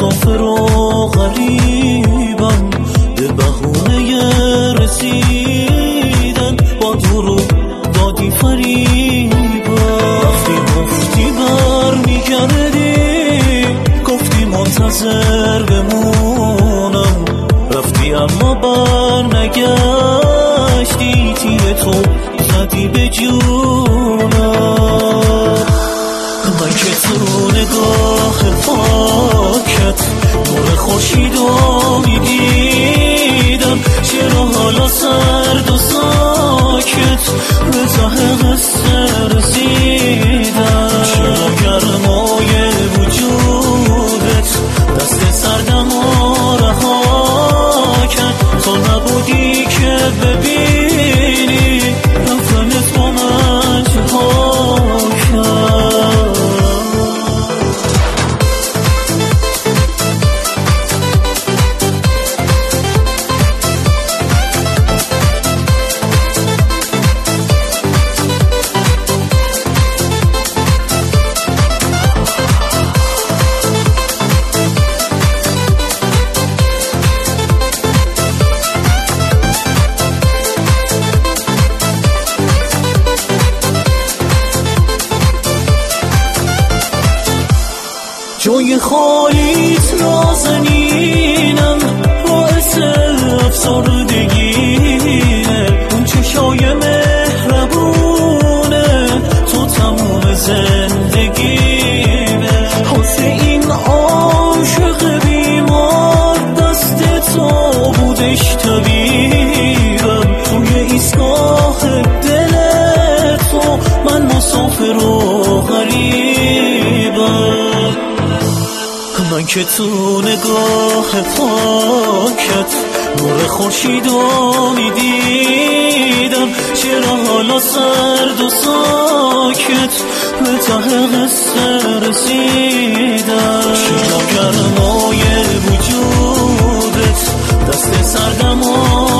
مسافر و غریبم، به بهونه رسیدن با دروغ دادی فریبم. رفتی گفتی بر میگردی، گفتی منتظر بمونم، رفتی اما بر نگشتی، تیر تو زدی به جونم. من که تو نگاه پاکت نور خورشیدو میدیدم، چرا حالا سرد و ساکت به ته قصه رسیدم؟ چرا گرمای وجودت دست سردمو رها کرد؟ تو نبودی که ببینی رفتنت با من چه جای خالیت نازنینم، باعث افسردگیه. اون چشای مهربونه تو تموم زندگیمه. حسه این عاشق بیمار دست تو بودش طبیبم. توی ایستگاه دل تو من مسافر و غریبم. من که تو نگاه پاکت نور خورشیدو میدیدم، چرا حالا سرد و ساکت به ته قصه رسیدم؟ چرا گرمای وجودت دست سردمو